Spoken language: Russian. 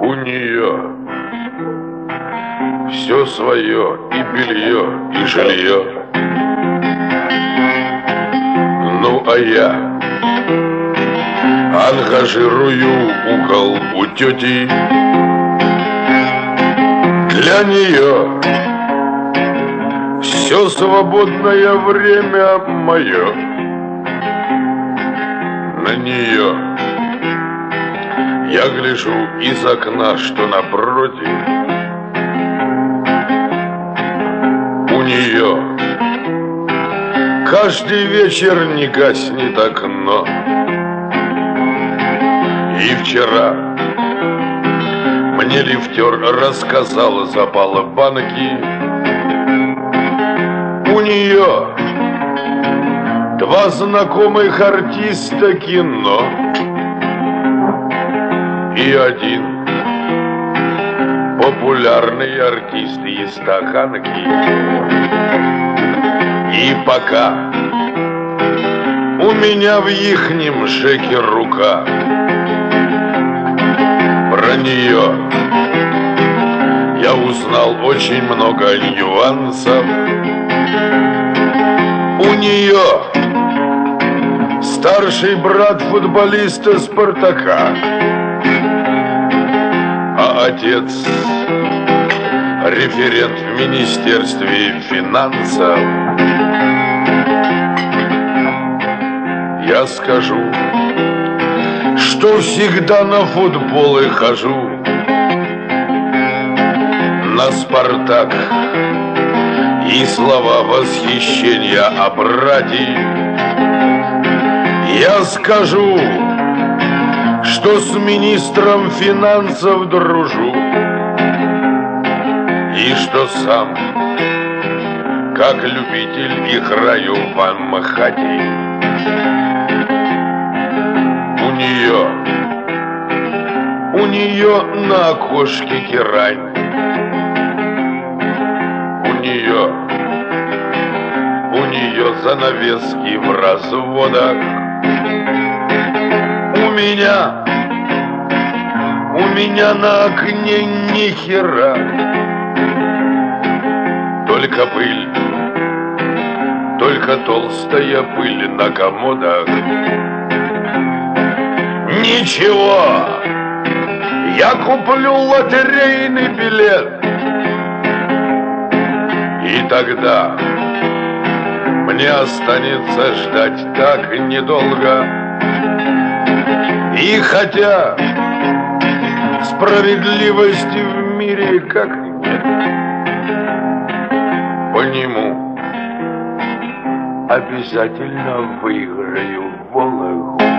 У нее все свое, и белье, и жилье. Ну, а я ангажирую угол у тети. Для нее все свободное время мое. На нее я гляжу из окна, что напротив. У нее каждый вечер не гаснет окно. И вчера мне лифтер рассказал за полбанки. У нее два знакомых артиста кино и один популярный артист из Стаханки. И пока у меня в ихнем шеке рука, про нее я узнал очень много нюансов. У нее старший брат футболиста Спартака, а отец референт в Министерстве финансов. Я скажу, что всегда на футболы хожу, на Спартак, и слова восхищения о брате. Я скажу, что с министром финансов дружу, и что сам, как любитель, играю в Амхате. У нее на окошке герань. У нее занавески в разводах. У меня на окне ни хера, только пыль, только толстая пыль на комодах. Ничего, я куплю лотерейный билет, и тогда мне останется ждать так недолго. И хотя справедливости в мире как нет, по нему обязательно выиграю Вологу.